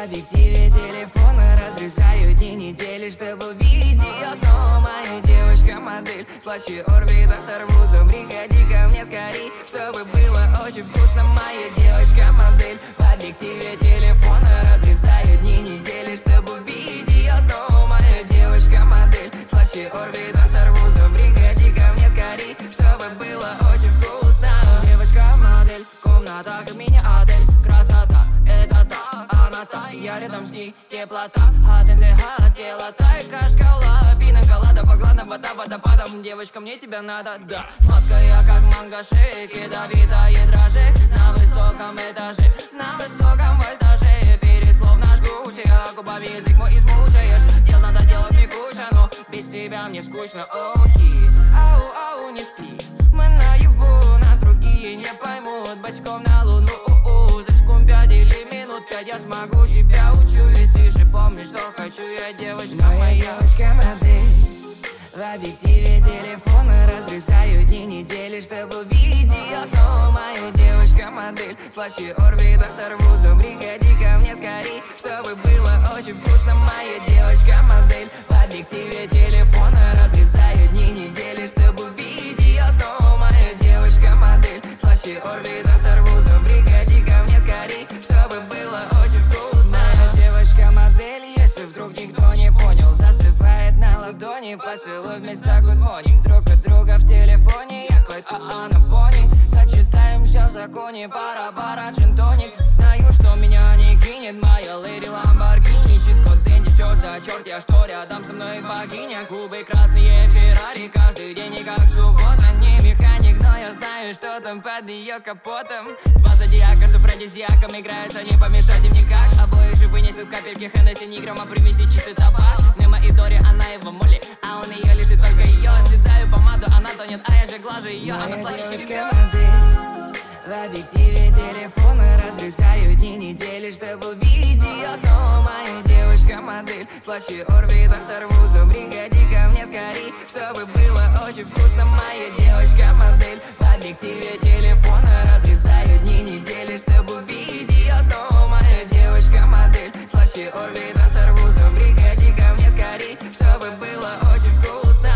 объективе телефона разрезаю дни недели, чтобы увидеть ее снова. Моя девочка-модель, слаще орбита с арбузом. Приходи ко мне скорей, чтобы было очень вкусно. Моя девочка-модель, в объективе телефона разрезаю дни недели, чтобы увидеть ее снова. Моя девочка-модель, слаще орбита с арбузом. Приходи ко мне скорей, чтобы было очень вкусно. Девочка-модель, комната как мини-отель. Красота, это та, она та, я рядом с ней, теплота. От НЗХ, от тела, тайка, шкала, пина, колада, поглада, вода, водопадом. Девочка, мне тебя надо, да. Сладкая, как манго, шейк, ядовитая дрожжи. На высоком этаже, на высоком вольтаже. Пересловно жгучая, губами язык мой измучаешь. Дел надо делать мне куча, но без тебя мне скучно. Охи, ау, не спи, мы наяву, нас другие не поймут. Босиком на луну, за секунд 5 или минут 5 я смогу, тебя учу. И ты же помнишь, что хочу я, девочка моя. Девочка-модель, в объективе телефона разрезаю дни недели, чтобы увидеть ее снова. Моя девочка-модель, слаще орбита с арбузом. Приходи ко мне скорей, чтобы было очень вкусно. Моя девочка-модель, в объективе телефона разрезаю дни недели, чтобы увидеть ее снова. Моя девочка-модель, слаще орбита с арбузом. Приходи ко мне скорей, чтобы было очень вкусно. Моя девочка-модель, если вдруг никто не понял, засыпает на ладони поцелуй вместо good morning. Друг от друга в телефоне, я Клайд, а она Бонни. Сочетаем все в законе, пара, джин-тоник. Знаю, что меня не кинет моя леди Ламборгини. Щит-код Дэнди, что за черт, я что рядом со мной богиня. Губы красные, Феррари, каждый день не как суббота. Не механик, но я знаю, что там под ее капотом. Два зодиака с афродизиаком играются, не помешать им никак. Обоих же вынесут капельки Хеннесси, ни грамма, примеси чистый табак. Немо и Дори, она его моли, а он ее лежит только ее. Съедаю помаду, она тонет, а я же глажу ее. Она слаще черепа. В объективе телефона разрезаю дни недели, чтобы увидеть ее снова. Моя девочка-модель, слаще орбита с арбузом. Приходи ко мне скорей, чтобы было очень вкусно. Моя девочка-модель, в объективе телефона разрезаю дни недели, чтобы увидеть ее снова. Моя девочка-модель, слаще орбита с арбузом. Приходи ко мне скорей, чтобы было очень вкусно.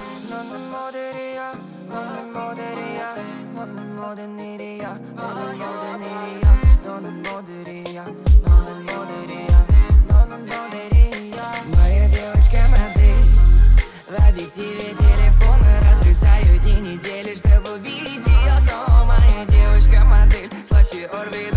Моя девочка-модель, в объективе телефона разрезаю дни недели, чтобы увидеть ее снова. Моя девочка-модель, слаще орбита